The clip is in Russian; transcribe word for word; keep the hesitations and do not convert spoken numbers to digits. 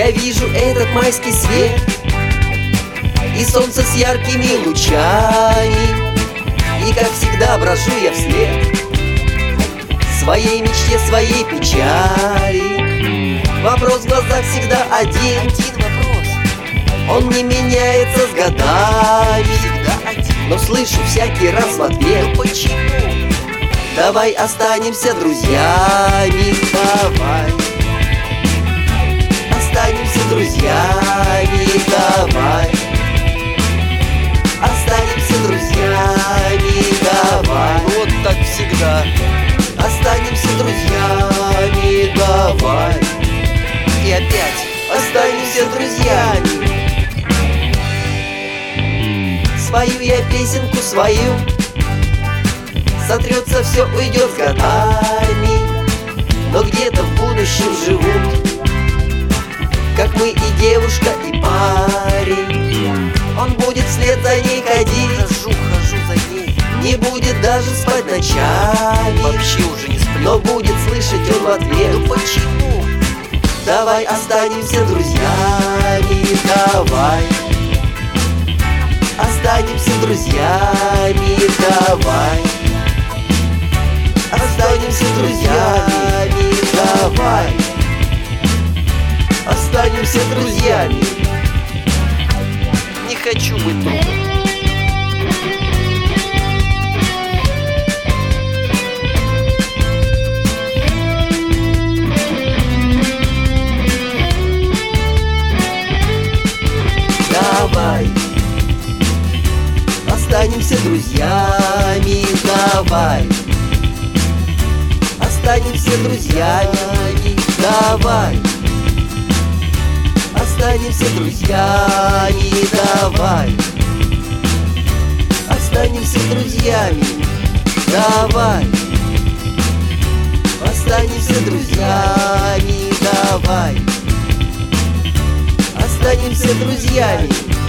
Я вижу этот майский свет и солнце с яркими лучами, и как всегда брожу я вслед своей мечте, своей печали. Вопрос в глазах всегда один, один вопрос. Он не меняется с годами, всегда один. Но слышу всякий раз в ответ: ну почему? Давай останемся друзьями, давай останемся друзьями, давай останемся друзьями, давай. Вот так всегда. Останемся друзьями, давай. И опять останемся друзьями. Свою я песенку свою, сотрется все, уйдет с годами, но где-то в будущем живут, как мы и девушка, и парень. Он будет вслед за ней ходить, хожу, хожу за ней, не будет даже спать ночами, вообще уже не сплю. но будет слышать он в ответ: ну почему? Давай останемся друзьями, давай останемся друзьями, давай останемся друзьями, давай останемся друзьями. Не хочу быть другом. Давай останемся друзьями, давай останемся друзьями, давай останемся друзьями, давай останемся друзьями, давай останемся друзьями, давай останемся друзьями.